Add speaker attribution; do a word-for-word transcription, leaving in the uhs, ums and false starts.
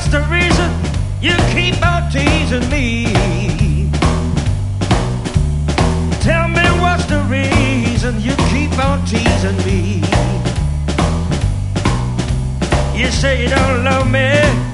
Speaker 1: what's the reason you keep on teasing me? Tell me what's the reason you keep on teasing me? You say you don't love me,